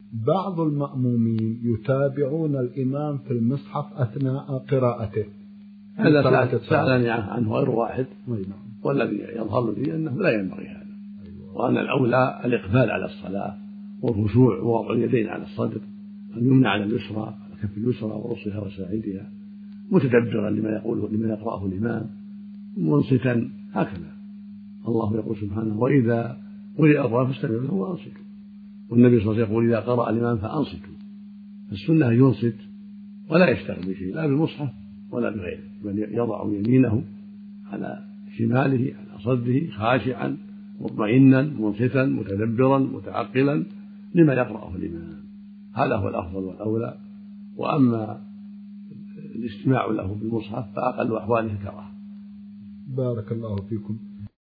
بعض المأمومين يتابعون الإمام في المصحف أثناء قراءته. هذا سألني عنه غير واحد، والذي يظهر لي أنه لا ينبغي هذا، وأن الأولى الإقبال على الصلاة والخشوع ووضع اليدين على الصدر، اليمنى على اليسرى على كف اليسرى ورصها وساعدها، متدبرا لما يقوله لما يقرأه الإمام، منصتا، هكذا. الله يقول سبحانه: وإذا قرئ القرآن فاستمعوا له وأنصتوا، والنبي صلى الله عليه وسلم يقول: إذا قرأ الإمام فأنصتوا. فالسنة ينصت ولا يشتغل بشيء، لا بالمصحف ولا بغيره، بل يضع يمينه على شماله على صدره خاشعا مطمئنا منصتا متدبرا متعقلا لما يقرأه الإمام. هذا هو الأفضل والأولى. وأما الاستماع له بالمصحف فأقل أحواله كراهة. بارك الله فيكم.